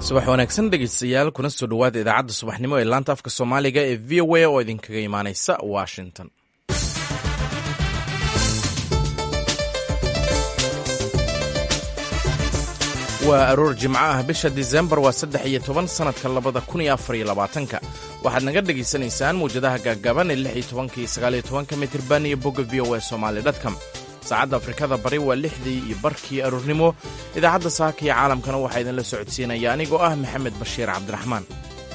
subax wanaagsan dhegeystayaal kuna soo dhowaada idaacadda subaxnimo ee laanta afka soomaaliga ee v o a oo idinkaga imaaneysa washington. waa aroor jimco ah bisha disembar waa 13 sanadka 2024 waxaad naga dhegaysanaysaan muwjadaha gaagaaban ee 16 iyo 19 mitirban iyo bogga v o a somali.com. saacadda afrikada bari waa 6dii iyo barkii aroornimo. idaacadda saaka iyo caalamkana waxaa idinla socodsiinaya anigoo ah maxamed bashiir cabdiraxmaan.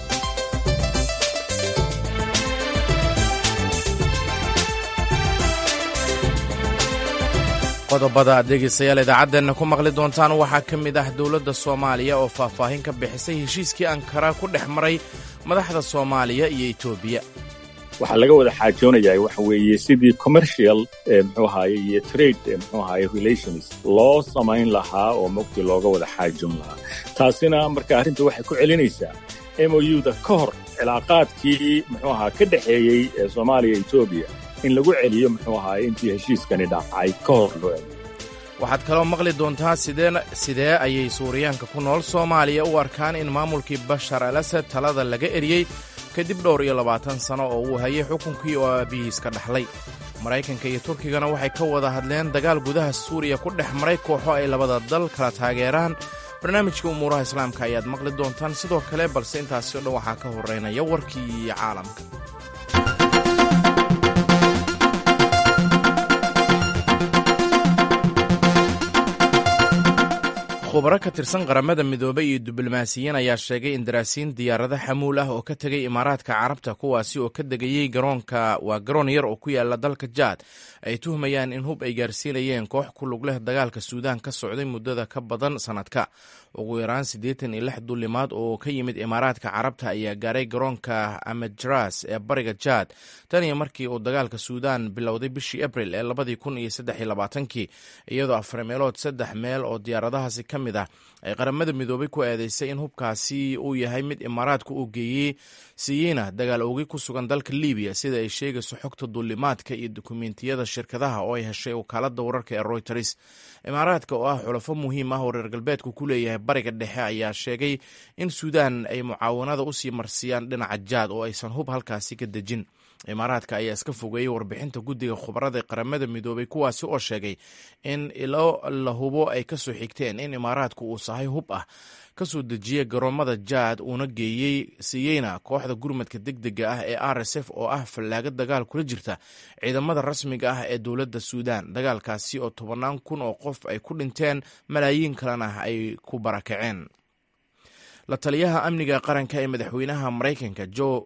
qodobada aad dhegaystayaal idaacadeenna ku maqli doontaan waxaa ka mid ah dowladda soomaaliya oo faahfaahin ka bixisay heshiiskii ankara ku dhex maray madaxda soomaaliya iyo etoobiya. waxaa laga wada xaajoonayaa waxa weeye sidii commercial muxuu ahaye iyo trade muxuu ahaye relations loo samayn lahaa oo mogti looga wada xaajoon lahaa. taasina marka arrinta waxay ku celinaysaa MOU-da ka hor cilaaqaadkii muxuu ahaa ka dhexeeyey Soomaaliya iyo Ethiopia in lagu celiyo muxuu ahaye intii heshiiskani dhacay ka hor loo celiyo. waxaad kaloo maqli doontaa sidee ayay Suuriyaanka ku nool Soomaaliya u arkaan in maamulkii Bashar al-Assad talada laga eriyey kadib dhowr iyo 20 sano oo uu hayay xukunkii oo aabihiis ka dhaxlay. Maraykanka iyo Turkigana waxay ka wada hadleen dagaal gudaha Suuriya ku dhex maray kooxo ay labada dal kala taageeraan. barnaamijka umuuraha islaamka ayaad maqli doontaan sidoo kale, balse intaasi oo dhan waxaa ka horeynaya warkii caalamka. khubaro ka tirsan qaramada midoobay iyo diblomaasiyiin ayaa sheegay in daraasiin diyaarado xamuul ah oo ka tegay imaaraadka carabta kuwaasi oo ka degayey garoon yar oo ku yaala dalka jaad ay tuhmayaan in hub ay gaarsiinayeen koox ku lug leh dagaalka suudaan ka socday muddada ka badan sanadka. ugu yaraan 86 duulimaad oo ka yimid imaaraadka carabta ayaa gaaray garoonka Amadras ee bariga jaad tan iyo markii uu dagaalka suudaan bilowday bishii Abriil ee 2023 iyadoo 4 meelood 3 meel oo diyaaradahaasi ka mid ah ay qaramada midoobay ku eedeysay in hubkaasi uu yahay mid imaaraadku uu geeyey siiyeyna dagaal oogi ku sugan dalka Liibiya sida ay sheegayso xogta duulimaadka iyo dukumeentiyada shirkadaha oo ay heshay wakaaladda wararka ee Reuters. imaaraadka oo ah xulafo muhiim ah oo reer galbeedku ku leeyahay bariga dhexe ayaa sheegay in suudaan ay mucaawanada u sii marsiyaan dhinaca jaad oo aysan hub halkaasi ka dejin. imaaraadka ayaa iska fogeeyey warbixinta guddiga khubarada qaramada midoobay kuwaasi oo sheegay in ilo la hubo ay ka soo xigteen in imaaraadku uu sahay hub ah ka soo dejiya garoomada jaad uuna siiyeyna kooxda gurmadka degdega ah ee RSF oo ah fallaaga dagaal kula jirta ciidamada rasmiga ah ee dowladda suudaan. dagaalkaasi oo 10,000 oo qof ay ku dhinteen malaayiin kalena ay ku barakaceen. la taliyaha amniga qaranka ee madaxweynaha Maraykanka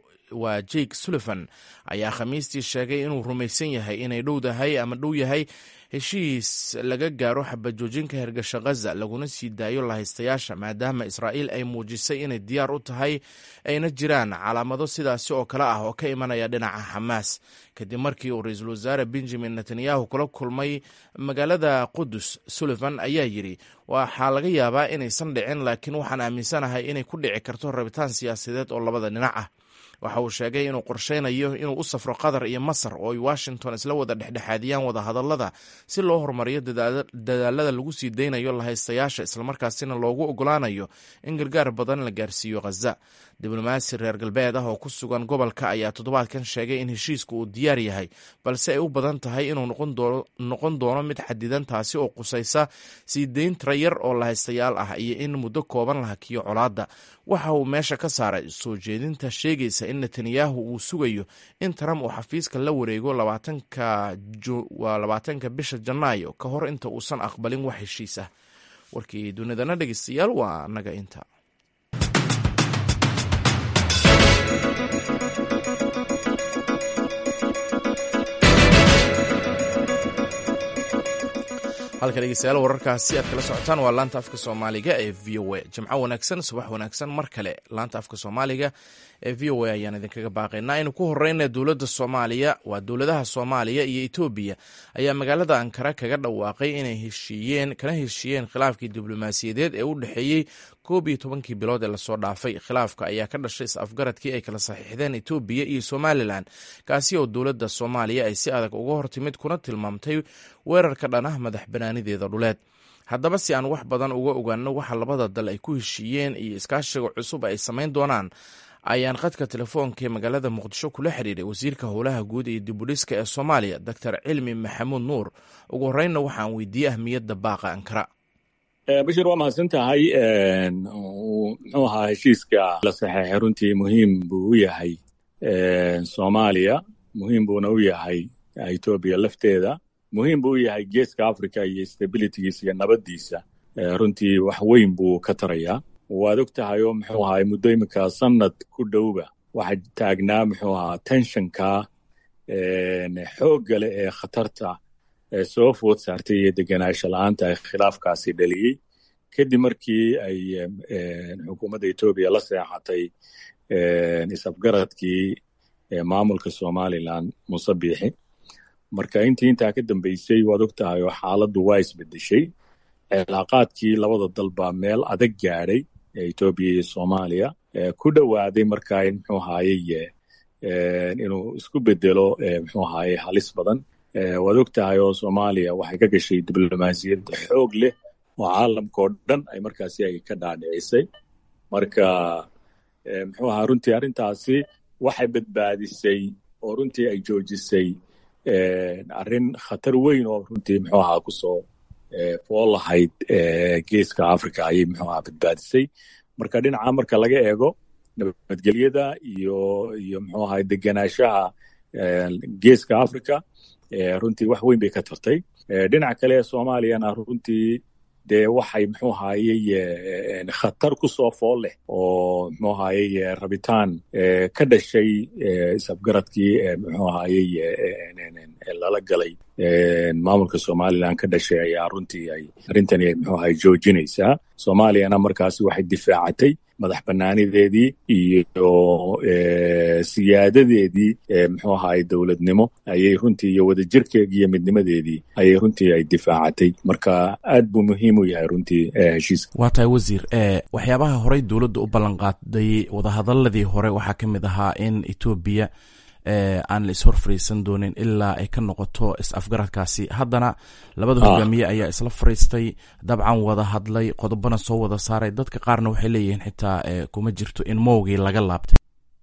Jake Sullivan ayaa khamiistii sheegay inuu rumaysan yahay inay dhow yahay heshiis laga gaaro xabajoojinka hergasha Gaza laguna sii daayo lahaystayaasha maadaama Israa'iil ay muujisay inay diyaar u tahay ayna jiraan calaamado sidaasi oo kale ah oo ka imanaya dhinaca Xamaas kadib markii uu ra'iisul wasaare Benjamin Netanyahu kula kulmay magaalada Qudus. Sullivan ayaa yidhi waxaa laga yaabaa inaysan dhicin laakiin waxaan aaminsanahay inay ku dhici karto rabitaan siyaasadeed oo labada dhinac ah. waxa uu sheegay inuu qorsheynayo inuu u safro Qatar iyo Masar oo ay Washington isla wada dhexdhexaadiyaan wada hadallada si loo horumariyo dadaalada lagu sii deynayo lahaystayaasha islamarkaasina loogu ogolaanayo in gargaar badan la gaarsiiyo Gaza. diblomaasi reer galbeed ah oo ku sugan gobolka ayaa toddobaadkan sheegay in heshiisku uu diyaar yahay balse ay u badan tahay inuu noqon doono mid xadidan taasi oo qusaysa sii deyn tiro yar oo lahaystayaal ah iyo in muddo kooban la hakiyo colaadda. waxa uu meesha ka saaray soo jeedinta sheegaysa in Netanyahu uu sugayo in Trump uu xafiiska la wareego 20 bisha Janaayo ka hor inta uusan aqbalin wax heshiis ah. warkii dunidana dhegeystayaal waa naga inta. halka dhegeystayaal wararkaasi aad kala socotaan waa laanta afka Soomaaliga ee v o a. jimco wanaagsan, subax wanaagsan mar kale. laanta afka Soomaaliga ee v o a ayaan idinkaga baaqaynaa inuu ku horeyna dowladda Soomaaliya waa dowladaha Soomaaliya iyo Ethiopia ayaa magaalada Ankara kaga dhawaaqay inay heshiiyeen khilaafkii diblomaasiyadeed ee u dhaxeeyay 11 bilood ee lasoo dhaafay. khilaafka ayaa ka dhashay is-afgaradkii ay kala saxiixdeen Ethiopia iyo Somaliland kaasi oo dowladda Soomaaliya ay si adag uga hortimid kuna tilmaamtay weerarka dhanah madax banaanideeda dhuleed. haddaba si aan wax badan uga ogaano waxa labada dal ay ku heshiiyeen iyo iskaashiga cusub ay samayn doonaan ayaan khadka telefoonka ee magaalada muqdisho kula xiriiray wasiirka howlaha guud iyo dibudhiska ee Soomaaliya Dr. Cilmi Maxamuud Nuur. ugu horreynna waxaan weydiiyey ahmiyadda baaqa Ankara. bashir waa mahadsan tahay. muxuu ahaa heshiiska la saxeexay runtii muhiim buu u yahay Soomaaliya, muhiim buuna u yahay Ethiopia lafteeda, muhiim buu u yahay geeska Africa iyo stabilitygiisa iyo nabadiisa. runtii wax weyn buu ka tarayaa. waad og tahay oo muxuu ahaa muddo iminka sanad ku dhowba waxaa taagnaa muxuu ahaa tensionka xoogga leh ee khatarta soo food saartay iyo degenaansho la-aanta ay khilaafkaasi dhaliyey kadib markii ay xukuumadda Ethiopia la seexatay isafgaradkii maamulka Somaliland Muuse Biixi. marka intaa ka dambeysay waad og tahay oo xaaladdu waa isbedeshay. cilaaqaadkii labada dal baa meel adag gaadhay Ethiopia iyo Soomaaliya ku dhowaaday markaa muxuu ahaayey inuu isku bedelo muxuu ahaayey halis badan. waad og tahay oo Soomaaliya waxay ka gashay diblomaasiyad xoog leh oo caalamka oo dhan ay markaasi ay ka dhaadhicisay. marka muxuu ahaa runtii arrintaasi waxay badbaadisay oo runtii ay joojisay arrin khatar weyn oo runtii muxuu ahaa kusoo fool lahayd geeska Africa ayay muxuu ahaa badbaadisay. marka dhinaca marka laga eego nabadgelyada iyo muxuu ahaa degenaanshaha geeska Africa runtii wax weyn bay ka tartay. dhinaca kale ee Soomaaliyana runtii dee waxay muxuu ahaayey khatar ku soo fool leh oo muxuu ahaayey rabitaan ka dhashay isafgaradkii muxuu ahaayey lala galay maamulka Somaliland ka dhashay ayaa runtii ay arrintani muxuu ahaayey joojinaysaa. Soomaaliyana markaasi waxay difaacatay madax bannaanideedii iyo siyaadadeedii muxuu ahaayey dowladnimo ayay runtii iyo wadajirkeedii iyo midnimadeedii ayay runtii ay difaacatay. marka aad buu muhiim u yahay runtii heshiiska. waa tahay wasiir, waxyaabaha horey dowladda u ballan qaaday wadahadaladii hore waxaa ka mid ahaa in Ethiopia aan la ishor fariisan doonin ilaa ay ka noqoto is-afgaradkaasi. haddana labada hogaamiye ayaa isla fariistay, dabcan wada hadlay, qodobana soo wada saaray. dadka qaarna waxay leeyihiin xitaa kuma jirto in mowgii laga laabtay.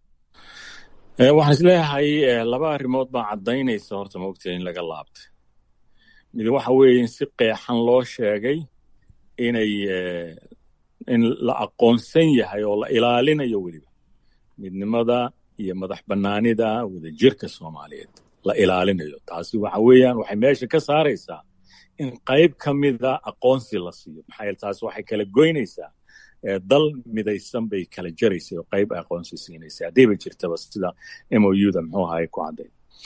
waxaan isleeyahay laba arrimood baa caddaynaysa horta maogtahay in laga laabtay. mid waxa weeye in si qeexan loo sheegay in la aqoonsan yahay oo la ilaalinayo weliba midnimada iyo madax bannaanida wadajirka Soomaaliyeed la ilaalinayo. taasi waxa weeyaan waxay meesha ka saaraysaa in qayb ka mida aqoonsi la siiyo. maxaa yeele taasi waxay kala goynaysaa dal midaysan bay kala jaraysay oo qayb aqoonsi siinaysa haddiiba jirtaba sida MOU-da muxuu ahaay ku cadday.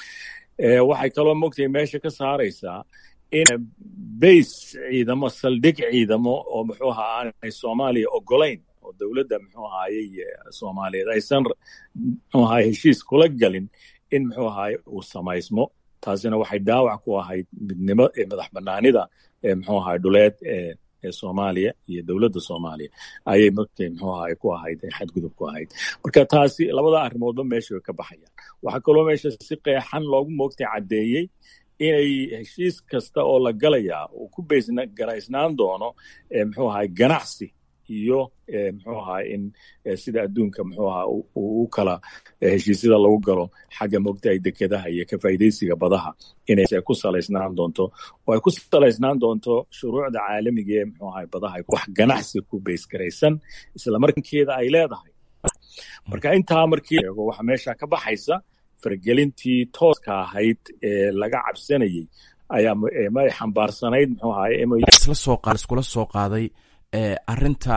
waxay kaloo mogtahay meesha ka saaraysaa in base ciidamo saldhig ciidamo oo muxuu ahaa aanay Soomaaliya ogolayn oo dowladda muxuu ahaayey Soomaaliyeed aysan muxuu ahaay heshiis kula galin in muxuu ahaay uu samaysmo. taasina waxay dhaawac ku ahayd midnimo madax bannaanida muxuu ahaay dhuleed Soomaaliya iyo dowladda Soomaaliya ayay markay muxuu ahaay ku ahayd xadgudub ku ahayd. marka taasi labada arrimoodba meesha way ka baxayaan. waxaa kaloo meesha si qeexan loogu moogtay caddeeyey inay heshiis kasta oo la galayaa uu ku garaysnaan doono muxuu ahaay ganacsi iyo muxuu ahaay in sida adduunka muxuu ahaa u kala heshiisyada lagu galo xagga moogtahay dekedaha iyo ka faa'iidaysiga badaha inay ku salaysnaan doonto oo ay ku salaysnaan doonto shuruucda caalamiga ee muxuu ahaay badaha wax ganacsi ku base garaysan isla markeeda ay leedahay. marka intaa markii eego waxa meesha ka baxaysa fargelintii tooska ahayd ee laga cabsanayay ayaa ma xambaarsanayd muxuu ahaay iskula soo qaaday arinta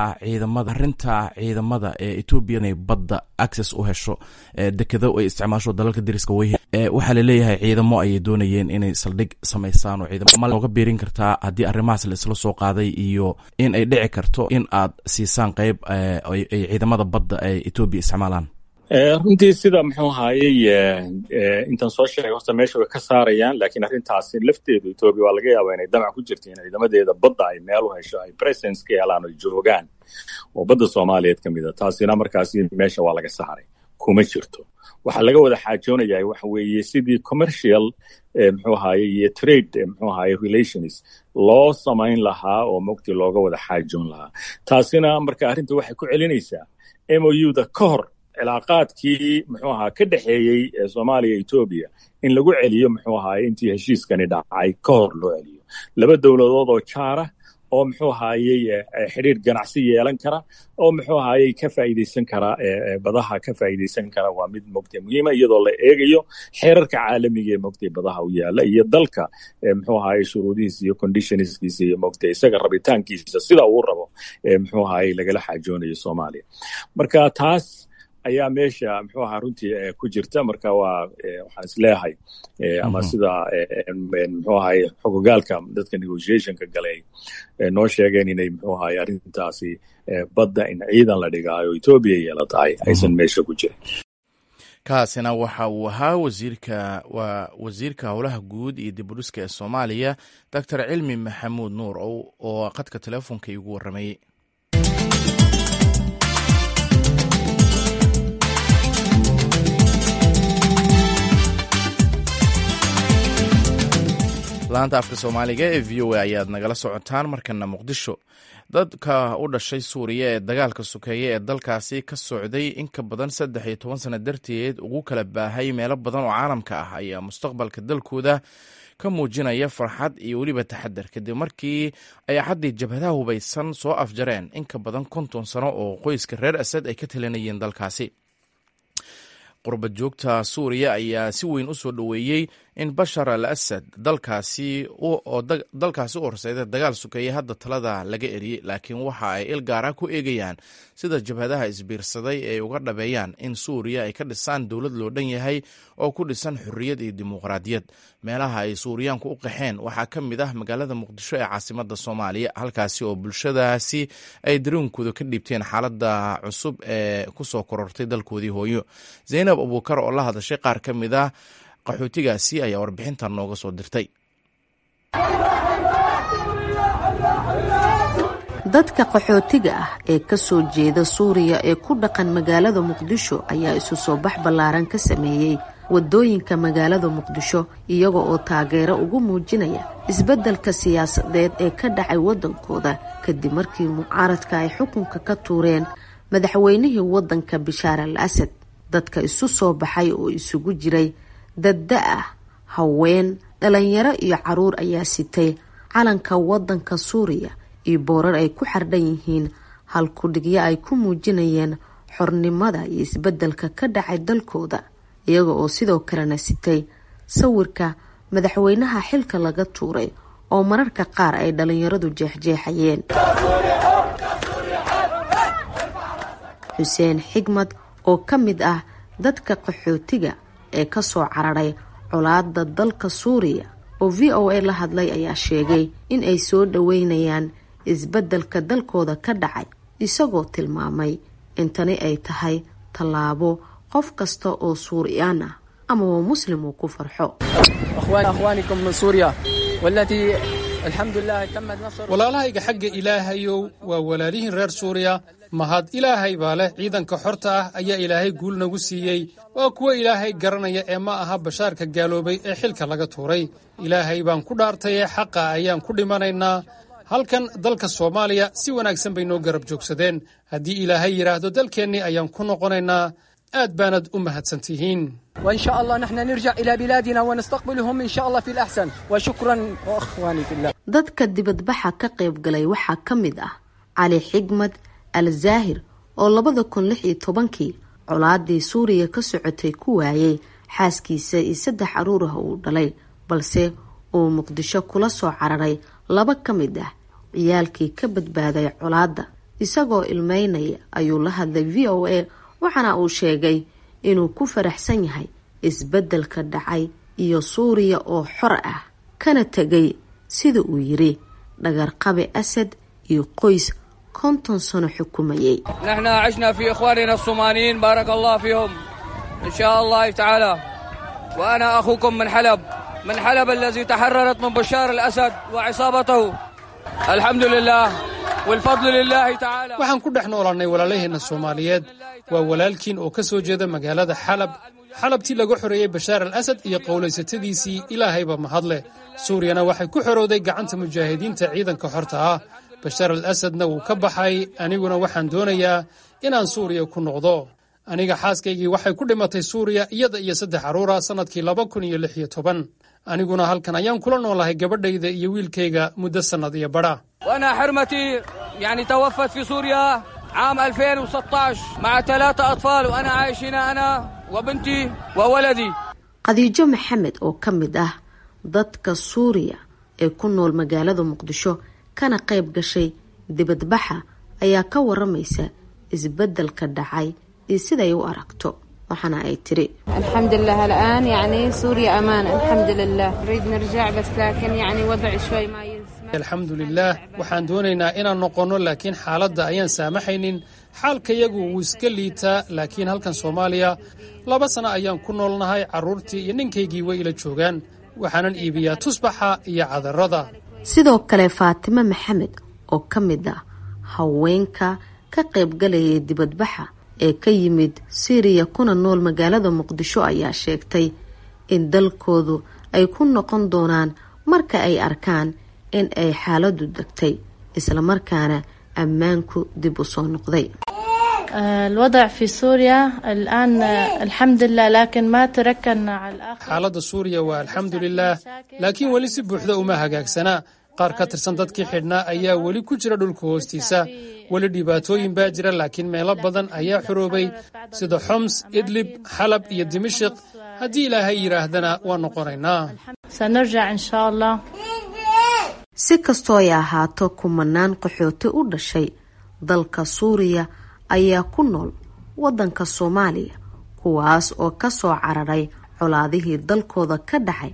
ciidamada ee Ethiopia inay badda access u hesho dekedo ay isticmaasho dalalka dariska waxaa la leeyahay ciidamo ayay doonayeen inay saldhig samaysaan oo ciidamo looga beerin kartaa haddii arrimahaas la isla soo qaaday iyo in ay dhici karto in aad siisaan qayb ay ciidamada badda ay Ethiopia isticmaalaan. runtii sida muxuu ahaayey intaan soo sheegay horta meesha way ka saarayaan, laakiin arrintaasi lafteedu Ethiopia waa laga yaabaa inay damac ku jirto in ciidamadeeda badda ay meel u hesho ay presence ka helaan oo joogaan oo badda Soomaaliyeed ka mid ah. taasina markaasi meesha waa laga saaray. kuma jirto. waxaa laga wada xaajoonayaa waxa weeye sidii commercial muxuu ahaye iyo trade muxuu ahaye relations loo samayn lahaa oo mogti looga wada xaajoon lahaa. taasina marka arrinta waxay ku celinaysaa MOU-da ka hor cilaaqaadkii muxuu ahaa ka dhexeeyey Soomaaliya iyo Ethiopia in lagu celiyo muxuu ahaye intii heshiiskani dhacay ka hor loo celiyo. laba dowladood oo jaara oo muxuu ahaayey xiriir ganacsi yeelan kara oo muxuu ahaayey ka faa'iideysan kara badaha ka faa'iideysan kara waa mid mogtay muhiima iyadoo la eegayo xeerarka caalamiga ee mogtay badaha u yaala iyo dalka muxuu ahaayey shuruudihiisa iyo conditionskiisa iyo mogtay isaga rabitaankiisa sida uu rabo muxuu ahaayey lagala xaajoonayo Soomaaliya. marka taas ayaa meesha muxuu ahaa runtii ku jirta. marka waa waxaan isleeyahay ama sida muxuu ahaay xogogaalka dadka negotiationka galay noo sheegeen inay muxuu ahaay arrintaasi badda in ciidan la dhigaayo Ethiopia yeelatahay aysan meesha ku jirin. kaasina waxa uu ahaa wasiirka howlaha guud iyo dib u dhiska ee Soomaaliya Dr. Cilmi Maxamuud Nuur oo qadka telefoonka igu warramayay. laanta afka Soomaaliga ee VOA ayaad nagala socotaan. markana Muqdisho, dadka u dhashay Suuriya ee dagaalka sokeeye ee dalkaasi ka socday in ka badan 13 sano darteed ugu kala baahay meelo badan oo caalamka ah ayaa mustaqbalka dalkooda ka muujinaya farxad iyo weliba taxadar kadib markii ay xaddii jabhadaha hubaysan soo afjareen in ka badan 50 sano oo qoyska reer Asad ay ka talinayeen dalkaasi. qurbad joogta Suuriya ayaa si weyn u soo dhoweeyey in Bashar al-Assad dalkaasi u horseeday dagaal sokeeye hadda talada laga eriyey, laakiin waxa ay il gaara ku eegayaan sida jabhadaha isbiirsaday ay uga dhabeeyaan in Suuriya ay ka dhisaan dowlad loo dhan yahay oo ku dhisan xurriyad iyo dimuqraadiyad. meelaha ay Suuriyaanku u qaxeen waxaa ka mid ah magaalada Muqdisho ee caasimadda Soomaaliya, halkaasi oo bulshadaasi ay dareenkooda ka dhiibteen xaaladda cusub ee ku soo korortay dalkoodii hooyo. Zaynab Abuukar oo la hadashay qaar ka mid ah qaxootigaasi ayaa warbixintan nooga soo dirtay. dadka qaxootiga ah ee ka soo jeeda Suuriya ee ku dhaqan magaalada Muqdisho ayaa isu soo bax ballaaran ka sameeyey wadooyinka magaalada Muqdisho iyaga oo taageero ugu muujinaya isbeddelka siyaasadeed ee ka dhacay wadankooda kadib markii mucaaradka ay xukunka ka tuureen madaxweynihii wadanka Bashar al-Assad. dadka isu soo baxay oo isugu jiray dadda ah, haween, dhalinyaro iyo caruur ayaa sitay calanka wadanka Suuriya iyo boorar ay ku xardhan yihiin halkudhigyo ay ku muujinayeen xornimada iyo isbeddelka ka dhacay dalkooda, iyaga oo sidoo kalena sitay sawirka madaxweynaha xilka laga tuuray oo mararka qaar ay dhalinyaradu jeexjeexayeen. Xuseen Xigmad oo ka mid ah dadka qaxootiga ee ka soo cararay colaadda dalka Suuriya oo VOA la hadlay ayaa sheegay in ay soo dhaweynayaan isbeddelka dalkooda ka dhacay, isagoo tilmaamay in tani ay tahay tallaabo qof kasta oo Suuriyaan ah ama muslim uu ku farxo. akhwaanikum min Suuriya wallati alxamdulillah tamad nasr. walaalahayga xagga ilaahayow waa walaalihiin reer Suuriya. mahad ilaahay baa leh. ciidanka xorta ah ayaa ilaahay guul nagu siiyey. waa kuwa ilaahay garanaya ee ma aha bashaarka gaaloobay ee xilka laga tuuray. ilaahay baan ku dhaartay ee xaqa ayaan ku dhimanaynaa. halkan dalka Soomaaliya si wanaagsan bay noo garab joogsadeen. haddii ilaahay yiraahdo dalkeennii ayaan ku noqonaynaa. aad baanad u mahadsantihiin. وإن شاء الله نحن نرجع إلى بلادنا ونستقبلهم إن شاء الله في الأحسن. وشكرا أخواني في الله. dadka dibadbaxa ka qayb galay waxaa ka mid ah Cali Xigmad al-Zaahir oo 2016 colaadii Suuriya ka socotay ku waayay xaaskiisa iyo 3 caruur ah uu dhalay, balse uu Muqdisho kula soo cararay 2 ka mid ah ciyaalkii ka badbaaday colaadda. isagoo ilmeynaya ayuu la hadlay VOA waxaana uu sheegay inuu ku faraxsan yahay isbeddelka dhacay iyo Suuriya oo xor ah kana tagay sida uu yiri dhagarqabe Asad iyo qoys 50 sano xukumayay. نحن عشنا في إخواننا الصوماليين بارك الله فيهم إن شاء الله تعالى. وأنا أخوكم من حلب الذي تحررت من بشار الأسد وعصابته. الحمد لله والفضل لله تعالى. waxaan ku dhex noolaanay walaalaheena Soomaaliyeed waa walaalkiin oo ka soo jeeda magaalada xalabtii lagu xoreeyay Bashaar al-Asad iyo qowlaysatadiisii Ilaahayba mahadle. Suuriyana waxay ku xorowday gacanta mujaahidiinta ciidanka xorta ah. Bashaar al-Asadna wuu ka baxay, aniguna waxaan doonayaa inaan Suuriya ku noqdo. aniga xaaskaygii waxay ku dhimatay Suuriya iyada iyo 3 caruur ah sanadkii 2016. aniguna halkan ayaan kula noolahay gabadhayda iyo wiilkayga muddo sanad iyo badha. وانا حرمتي يعني توفت في سوريا عام 2016 مع 3 أطفال وأنا عايش هنا أنا وبنتي وولدي. Khadiijo Maxamed oo ka mid ah dadka Suuriya ee ku nool magaalada Muqdisho kana qayb gashay dibadbaxa ayaa ka waramaysa isbeddelka dhacay iyo sida ay u aragto. waxana ay tiri alxamdulillah الآن يعني سوريا أمان الحمد لله نريد نرجع بس لكن يعني وضع شوي ما يسمح. الحمد لله waxaan doonaynaa inaan noqono laakiin xaaladda ayaan saamaxaynin. xaalkayagu wuu iska liitaa laakiin halkan Soomaaliya 2 sano ayaan ku noolnahay, carruurtii iyo ninkaygii way ila joogaan. waxaanan iibiyaa tusbaxa iyo cadarada. sidoo kale Faatimo Maxamed oo ka mid ah haweenka ka qayb galaya dibadbaxa ee ka yimid Syria kuna nool magaalada Muqdisho ayaa sheegtay in dalkoodu ay ku noqon doonaan marka ay arkaan in ay xaaladdu degtay isla markaana ammaanku dib u soo noqday. الوضع في سوريا الآن الحمد لله لكن ما تركنا على الآخر. xaaladda Suuriya waa alxamdulillaah laakiin weli si buuxda uma hagaagsana. qaar ka tirsan dadkii xidhnaa ayaa weli ku jira dhulka hoostiisa. weli dhibaatooyin baa jira laakiin meelo badan ayaa xoroobay sida Homs, Idlib, Xalab iyo Dimashq. haddii Ilaahay yiraahdana waa noqonaynaa. سنرجع إن شاء الله. si kastoo ay ahaato kumanaan qaxooti u dhashay dalka Suuriya ayaa ku nool wadanka Soomaaliya kuwaas oo ka soo cararay colaadihii dalkooda ka dhacay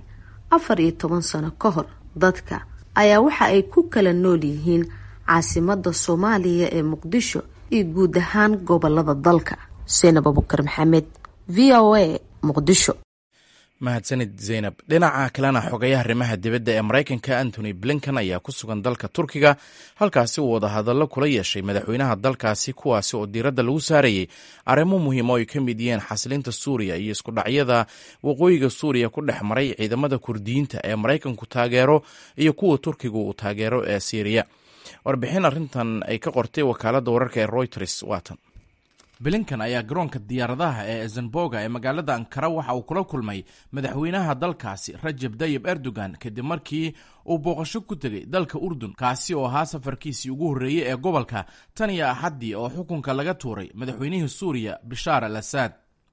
14 sano ka hor. dadka ayaa waxa ay ku kala nool yihiin caasimadda Soomaaliya ee Muqdisho iyo guud ahaan gobolada dalka. Zainab Abubakar Maxamed, VOA, Muqdisho. mahadsanid Zainab. dhinaca kalena xogayaha arrimaha dibadda ee Mareykanka Anthony Blinken ayaa ku sugan dalka Turkiga halkaasi uu wada hadallo kula yeeshay madaxweynaha dalkaasi kuwaasi oo diiradda lagu saarayay arrimo muhiim oo ay ka mid yihiin xasilinta Suuriya iyo isku dhacyada waqooyiga Suuriya ku dhex maray ciidamada Kurdiyiinta ee Mareykanku taageero iyo kuwa Turkiga uu taageero ee Syria. warbixin arrintan ay ka qortay wakaaladda wararka ee Reuters waatan. Blinken ayaa garoonka diyaaradaha ee Esenboga ee magaalada Ankara waxa uu kula kulmay madaxweynaha dalkaasi Recep Tayyip Erdogan kadib markii uu booqasho ku tegay dalka Urdun kaasi oo ahaa safarkiisii ugu horreeyay ee gobolka tan iyo Axaddii oo xukunka laga tuuray madaxweynihii Suuriya Bashar al-Assad.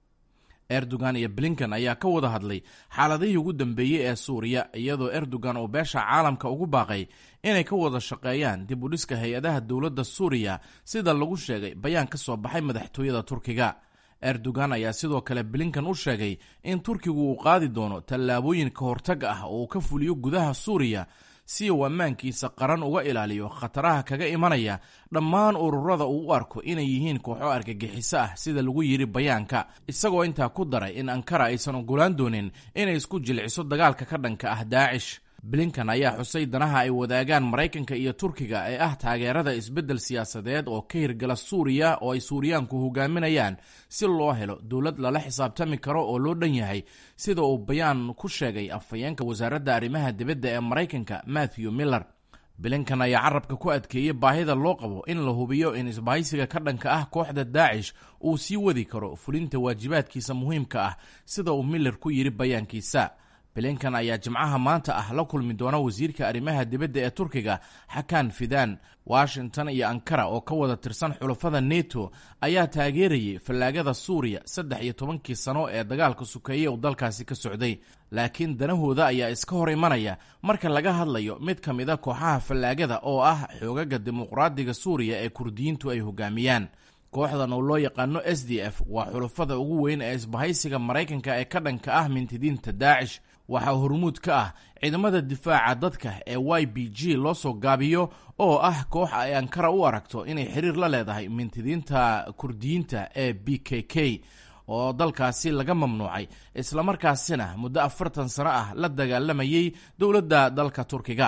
Erdogan iyo Blinken ayaa ka wada hadlay xaaladihii ugu dambeeyay ee Suuriya iyadoo Erdogan oo beesha caalamka ugu baaqay inay ka wada shaqeeyaan dib u dhiska hay-adaha dowladda Suuriya sida lagu sheegay bayaan ka soo baxay madaxtooyada Turkiga. Erdogan ayaa sidoo kale Blinken u sheegay in Turkigu uu qaadi doono tallaabooyin ka hortag ah oo ka fuliyo gudaha Suuriya si uu ammaankiisa qaran uga ilaaliyo khataraha kaga imanaya dhammaan ururada uu u arko inay yihiin kooxo argagixiso ah sida lagu yiri bayaanka, isagoo intaa ku daray in Ankara aysan ogolaan doonin inay isku jilciso dagaalka ka dhanka ah Daacish. Blinken ayaa xusay danaha ay wadaagaan Mareykanka iyo Turkiga ee ah taageerada isbeddel siyaasadeed oo ka hirgala Suuriya oo ay Suuriyaanku hogaaminayaan si loo helo dowlad lala xisaabtami karo oo loo dhan yahay sida uu bayaan ku sheegay afhayeenka wasaaradda arrimaha dibadda ee Mareykanka Matthew Miller. Blinken ayaa carabka ku adkeeyay baahida loo qabo in la hubiyo in isbahaysiga ka dhanka ah kooxda Daacish uu sii wadi karo fulinta waajibaadkiisa muhiimka ah sida uu Miller ku yiri bayaankiisa. Blinken ayaa jimcaha maanta ah la kulmi doona wasiirka arrimaha dibadda ee Turkiga Hakan Fidan. Washington iyo Ankara oo ka wada tirsan xulafada NATO ayaa taageerayay fallaagada Suuriya 13 sano ee dagaalka sukeeye uu dalkaasi ka socday, laakiin danahooda ayaa iska hor imanaya marka laga hadlayo mid ka mid ah kooxaha fallaagada oo ah xoogaga dimuqraadiga Suuriya ee Kurdiyiintu ay hogaamiyaan. kooxdan oo loo yaqaano SDF waa xulafada ugu weyn ee isbahaysiga Mareykanka ee ka dhanka ah mintidiinta Daacish. waxaa hormuud ka ah ciidamada difaaca dadka ee YPG loo soo gaabiyo oo ah koox ay Ankara u aragto inay xiriir la leedahay mintidiinta Kurdiyiinta ee PKK oo dalkaasi laga mamnuucay isla markaasina muddo 40 sano ah la dagaalamayay dowladda dalka Turkiga.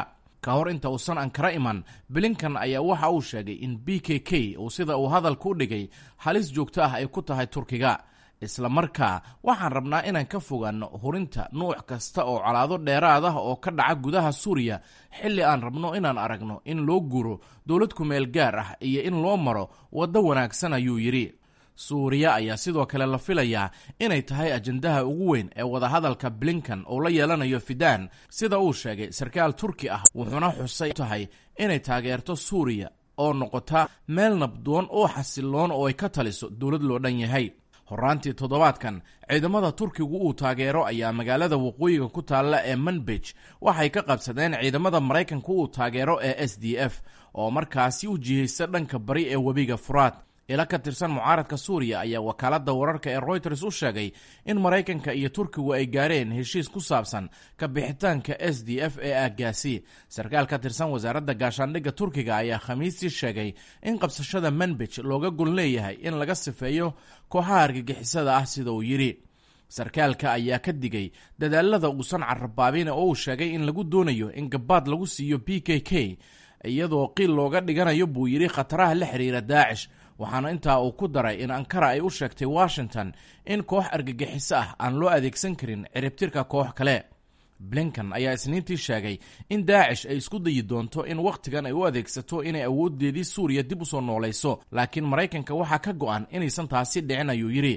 ka hor inta uusan Ankara iman, Blinken ayaa waxa uu sheegay in PKK uu sida uu hadalka u dhigay halis joogto ah ay ku tahay Turkiga. isla markaa waxaan rabnaa inaan ka fogaano hurinta nuuc kasta oo colaado dheeraad ah oo ka dhaca gudaha Suuriya xilli aan rabno inaan aragno in loo guuro dowlad ku meel gaar ah iyo in loo maro waddo wanaagsan, ayuu yidhi. Suuriya ayaa sidoo kale la filayaa inay tahay ajandaha ugu weyn ee wadahadalka Blinken oo la yeelanayo Fidan, sida uu sheegay sarkaal Turki ah, wuxuuna xusay tahay inay taageerto Suuriya oo noqota meel nabdoon oo xasiloon oo ay ka taliso dowlad loo dhan yahay. Horaantii toddobaadkan, ciidamada Turkigu uu taageero ayaa magaalada waqooyiga ku taalla ee Manbij waxay ka qabsadeen ciidamada Maraykanka uu taageero ee SDF oo markaasi u jihaysa dhanka bari ee webiga Furaat. ila ka tirsan mucaaradka Suuriya ayaa wakaaladda wararka ee Reuters u sheegay in Maraykanka iyo Turkigu ay gaareen heshiis ku saabsan ka bixitaanka SDF ee aaggaasi. Sarkaal ka tirsan wasaaradda gaashaandhigga Turkiga ayaa Khamiistii sheegay in qabsashada Manbij looga gol leeyahay in laga sifeeyo kooxaha argagixisada ah, sida uu yidhi. Sarkaalka ayaa ka digay dadaalada uusan carrabaabin oo uu sheegay in lagu doonayo in gabaad lagu siiyo PKK iyadoo qiil looga dhiganayo buu yidhi khataraha la xiriira Daacish. waxaana intaa uu ku daray in Ankara ay u sheegtay Washington in koox argagixiso ah aan loo adeegsan karin ciribtirka koox kale. Blinken ayaa Isniintii sheegay in Daacish ay isku dayi doonto in wakhtigan ay u adeegsato inay awoodeedii Suuriya dib u soo noolayso, laakiin Maraykanka waxaa ka go'an inaysan taasi dhicin, ayuu yidhi.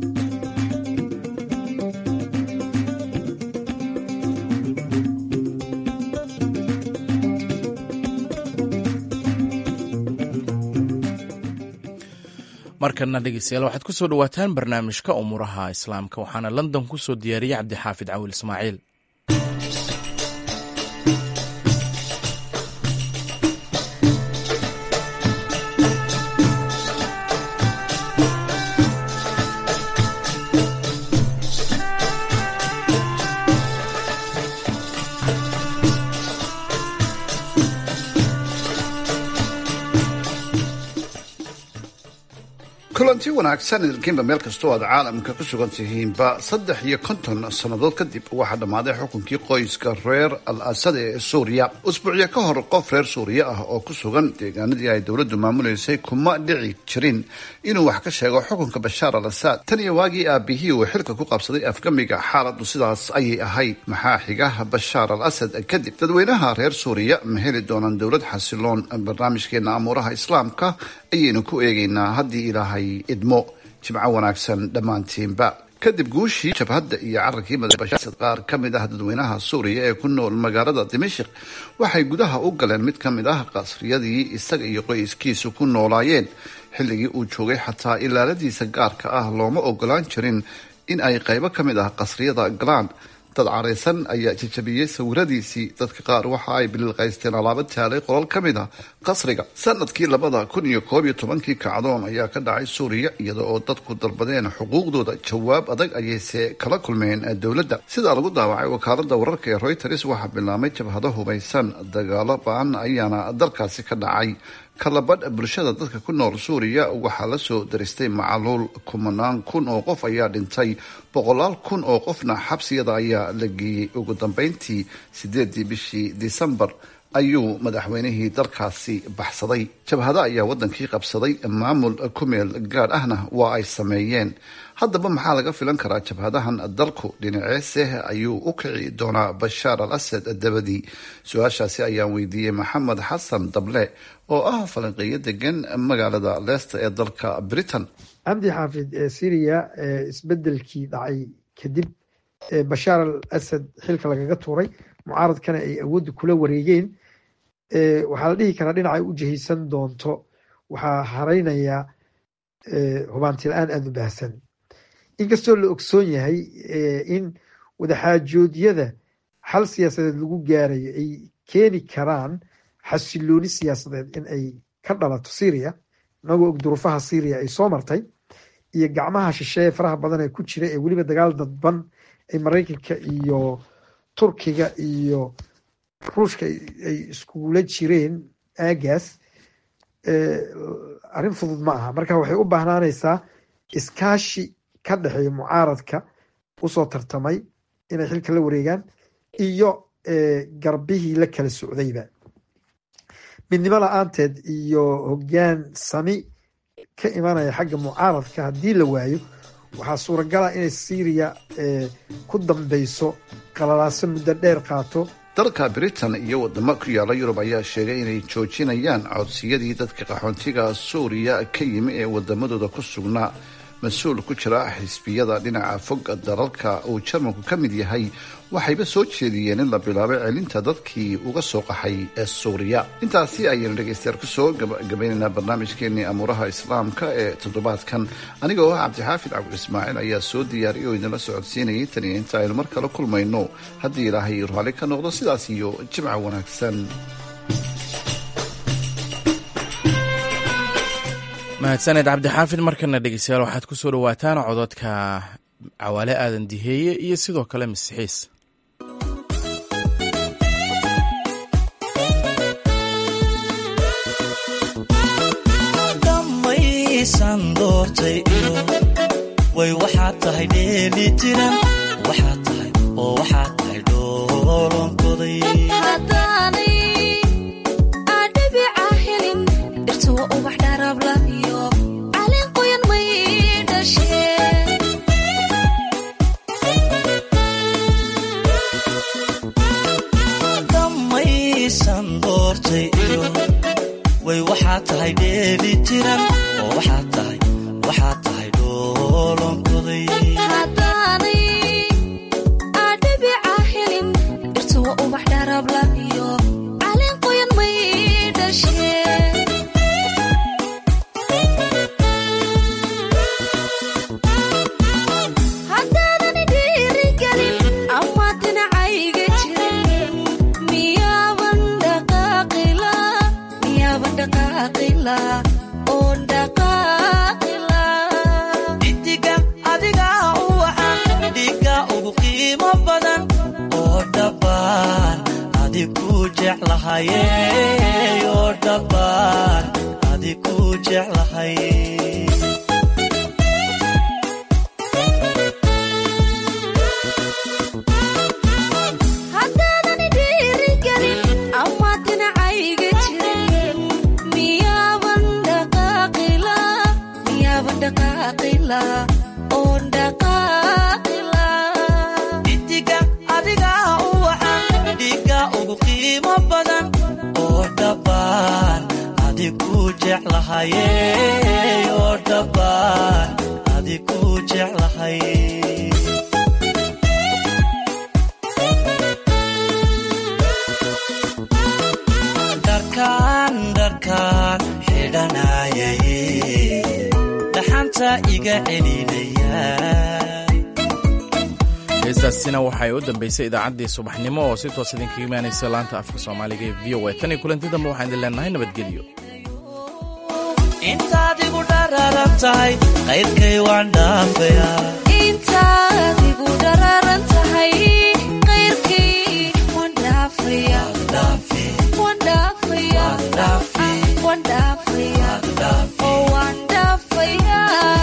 markana dhegeystayaal waxaad ku soo dhawaataan barnaamijka Umuuraha Islaamka, waxaana London ku soo diyaariyay Cabdixaafid Cawil Ismaaciil. kulanti wanaagsan idinkiinba meel kastoo aad caalamka ku sugan tihiinba. 53 sannadood kadib waxaa dhammaaday xukunkii qoyska reer al asad ee Suuriya. usbuucyo ka hor qof reer Suuriya ah oo ku sugan deegaanadii ay dowladdu maamuleysay kuma dhici jirin inuu wax ka sheego xukunka Bashaar al Asad. tan iyo waagii aabihii uu xilka ku qabsaday afgamiga, xaaladdu sidaas ayay ahayd. maxaa xiga Bashaar al Asad kadib? dadweynaha reer Suuriya ma heli doonaan dowlad xasiloon? barnaamijkeena Amuuraha Islaamka ayaynu ku eegaynaa haddii ilaahay idmo. jimco wanaagsan dhammaantiinba. kadib guushii jabhadda iyo cararkii madaxweynaha, qaar ka mid ah dadweynaha Suuriya ee ku nool magaalada Dimashq waxay gudaha u galeen mid ka mid ah qasriyadii isaga iyo qoyskiisu ku noolaayeen. xilligii uu joogay xataa ilaaladiisa gaarka ah looma ogolaan jirin in ay qaybo ka mid ah qasriyada galaan. dad careysan ayaa jajabiyey sawiradiisii. dadka qaar waxa ay bililqaysteen alaabo taalay qolal ka mid ah qasriga. sanadkii 2011 kacdoon ayaa ka dhacay Suuriya iyada oo dadku dalbadeen xuquuqdooda. jawaab adag ayayse kala kulmeen dowladda. sida lagu daawacay wakaaladda wararka ee Reuters, waxaa bilaabmay jabhado hubaysan. dagaalo ba'an ayaana dalkaasi ka dhacay. kalabadh bulshada dadka ku nool Suuriya waxaa la soo daristay macaluul. 10,000 oo qof ayaa dhintay, 100,000 oo qofna xabsiyada ayaa la geeyey. ugu dambeyntii 8 bishii Disembar ayuu madaxweynihii dalkaasi baxsaday. jabhada ayaa wadankii qabsaday. maamul ku meel gaar ahna waa ay sameeyeen. haddaba maxaa laga filan karaa jabhadahan? dalku dhinaceese ayuu u kici doonaa Bashaar al Asad dabadii? su-aashaasi ayaan weydiiyey Maxamed Xasan Dable oo ah falanqeeyo degan magaalada Leicester ee dalka Britain. cabdi xaafid, Syria isbedelkii dhacay kadib Bashaar al Asad xilka lagaga tuuray, mucaaradkana ay awoodda kula wareegeen, waxaa la dhihi karaa dhinacay u jihaysan doonto waxaa haraynaya hubaanti la-aan aada u baahsan. inkastoo la ogsoon yahay in wadaxaajoodyada xal siyaasadeed lagu gaarayo ay keeni karaan xasilooni siyaasadeed in ay ka dhalato Syria, inagoo og duruufaha Syria ay soo martay iyo gacmaha shisheeye faraha badan ee ku jira ee weliba dagaal dadban ay Maraykanka iyo Turkiga iyo Ruushka ay iskugula jireen aagaas. arrin fudud ma aha. marka waxay u baahnaanaysaa iskaashi ka dhexeeya mucaaradka usoo tartamay inay xilka la wareegaan iyo garbihii la kala socdayba. midnimo la-aanteed iyo hoggaan sami ka imanaya xagga mucaaradka haddii la waayo waxaa suuragala inay Syria ku dambeyso qalalaaso muddo dheer qaato. dalka Britain iyo wadamo ku yaala Yurub ayaa sheegay inay joojinayaan codsiyadii dadka qaxoontiga Suuriya ka yimi ee wadamadooda ku sugnaa. mas-uul ku jira xisbiyada dhinaca fog dalalka uu Jarmalku ka mid yahay waxayba soo jeediyeen in la bilaabo celinta dadkii uga soo qaxay ee Suuriya. intaasi ayaynu dhegeystayaal ku soo gabaynaynaa barnaamijkeenii amuuraha islaamka ee toddobaadkan. aniga oo Cabdixaafid Cabdi Ismaaciil ayaa soo diyaariyay oo idinla socodsiinayay tan iyo inta aynu mar kale kulmayno haddii Ilaahay raali ka noqdo. sidaas iyo jimco wanaagsan. mahadsaned cabdixaafid. markana dhegeystayaal waxaad ku soo dhawaataan cododka Cawaale Aadan Diheeye iyo sidoo kale Masiixiis. dhamaysan doortay way waxaad tahay dheeli tiran waxaad tahay oo waxaad tahay dhoolonkoday way waxaad tahay dheeli tiran oo waxaad tahay dhoolonkoday idiga adiga u wacan dhiga ugu qiimo badan oo dhabbaan adigu jeclahaye oo dhabbaan adigu jeclahay idiga adiga u wacan dhiga ugu qiimo badan oo dhabbaan adigu jeclahaye oo dhabbaan adigu jeclahay dharkaan xidhanayay heestaasina waxay u dambeysay idaacaddii subaxnimo oo si toos idinkaga imaanaysa laanta afka soomaaliga ee VOA. tan iyo kulanti dambe waxaan idin leenahay nabadgelyo. intaad igu dhararan tahay qayrkay waan dhaafayaa intaad igu dhararan tahay qayrkay waan dhaafayaa waan dhaafayaa waan dhaafayaa oo waan dhaafayaa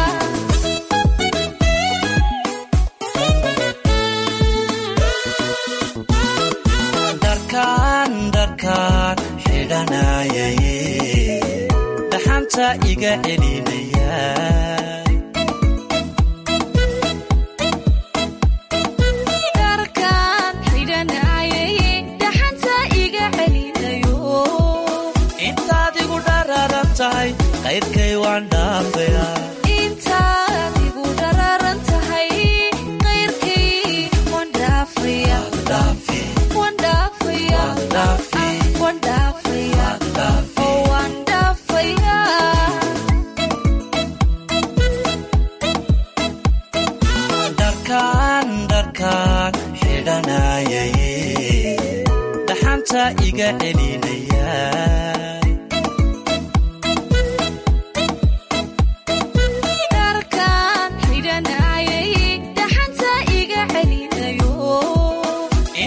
dharkaan xidhanayay dhaxanta iga celinaya dharkaan xidhanayay dhaxanta iga celinayo intaad igu dhararan tahay qayrkay waan dhaafayaa intaad igu dhararan tahay qayrkay waan dhaafayaa waan dhaafayaa waan dhaafayaa oo waan dhaafayaa dharkaan xidhanayay dhaxanta iga celinaya